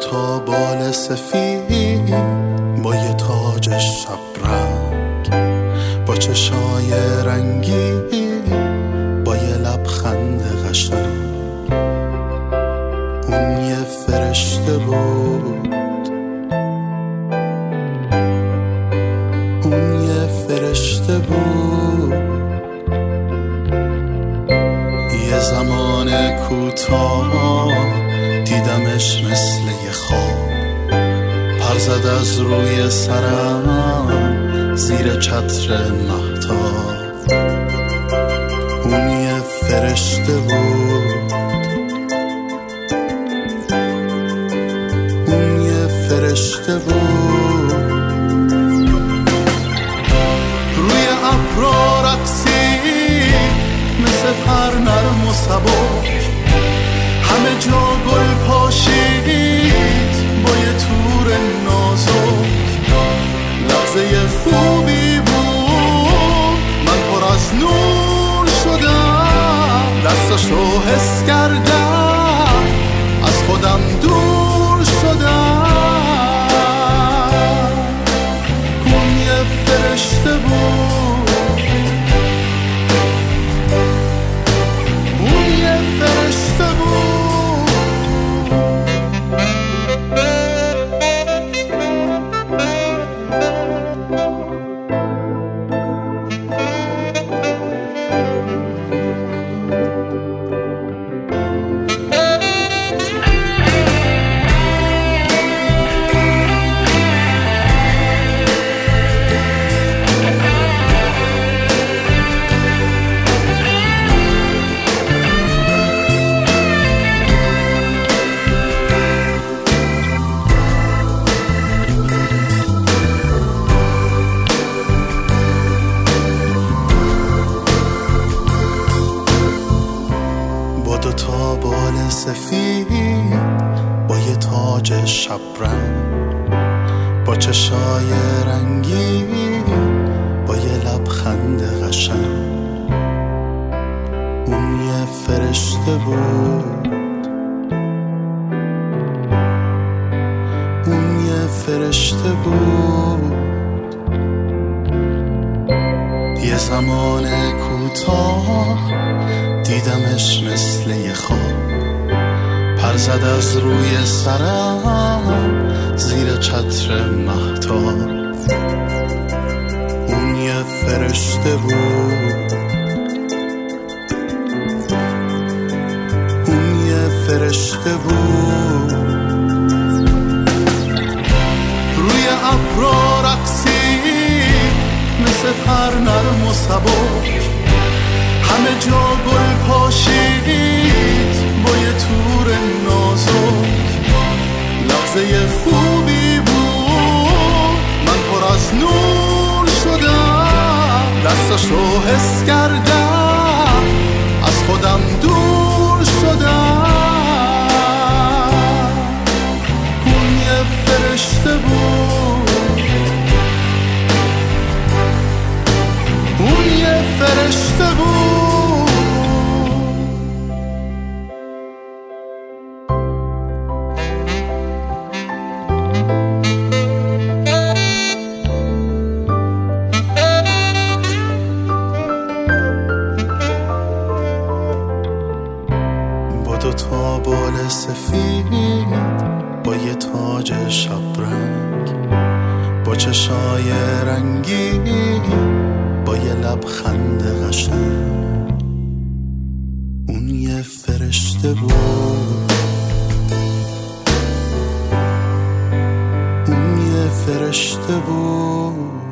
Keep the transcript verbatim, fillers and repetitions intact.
تا بال سفید با یه تاج شبرنگ، با چشای رنگی، با یه لبخند قشنگ. اون یه فرشته بود، اون یه فرشته بود. یه زمان کوتاه دیدمش مثل یه خواب، پر زد از روی سرم زیر چتر مهتاب. اون یه فرشته بود، اون یه فرشته بود. روی ابرا رقصید مثل پر نرم و سبک، همه جا گل پاشید با یه تور نازک. لحظه خوبی بود، من پر از نور شدم، دستاشو حس کردم، از خودم دور شدم. اون یه فرشته بود، اون یه فرشته بود. دو تا بال سفید با یه تاج شبرنگ، با چشای رنگی، با یه لبخند قشنگ. اون یه فرشته بود، اون یه فرشته بود. یه زمان کوتاه دیدمش مثل یه خواب، پر زد از روی سرم زیر چتر مهتاب. اون یه فرشته بود، اون یه فرشته بود. روی ابرا رقصید مثل پر نرم و سبک، همه جا گل پاشید با یه تور نازک. لحظه خوبی بود، من پر از نور شدم، دستاشو حس کردم، از خودم دور شدم. اون یه فرشته بود، اون یه فرشته بود. دو تا بال سفید با یه تاج شبرنگ، با چشای رنگی، با یه لبخند قشنگ. اون یه فرشته بود، اون یه فرشته بود.